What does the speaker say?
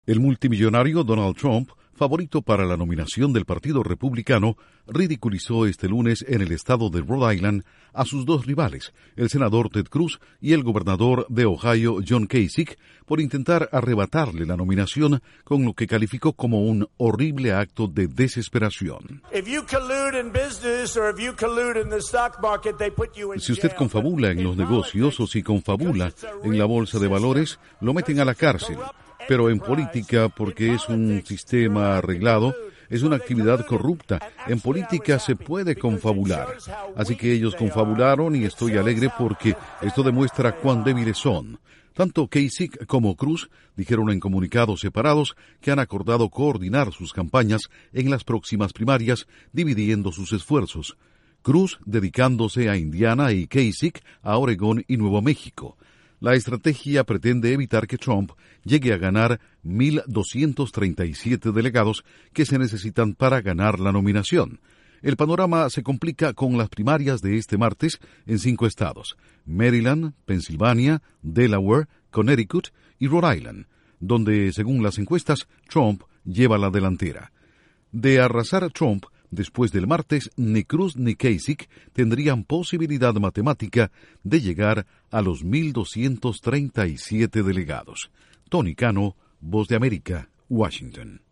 El multimillonario Donald Trump, favorito para la nominación del Partido Republicano, ridiculizó este lunes en el estado de Rhode Island a sus dos rivales, el senador Ted Cruz y el gobernador de Ohio John Kasich, por intentar arrebatarle la nominación con lo que calificó como un horrible acto de desesperación. Si usted confabula en los negocios o si confabula en la bolsa de valores, lo meten a la cárcel. Pero en política, porque es un sistema arreglado, es una actividad corrupta. En política se puede confabular. Así que ellos confabularon y estoy alegre porque esto demuestra cuán débiles son. Tanto Kasich como Cruz dijeron en comunicados separados que han acordado coordinar sus campañas en las próximas primarias, dividiendo sus esfuerzos. Cruz dedicándose a Indiana y Kasich a Oregón y Nuevo México. La estrategia pretende evitar que Trump llegue a ganar 1,237 delegados que se necesitan para ganar la nominación. El panorama se complica con las primarias de este martes en 5 estados: Maryland, Pensilvania, Delaware, Connecticut y Rhode Island, donde, según las encuestas, Trump lleva la delantera. De arrasar a Trump, después del martes, ni Cruz ni Kasich tendrían posibilidad matemática de llegar a los 1,237 delegados. Tony Cano, Voz de América, Washington.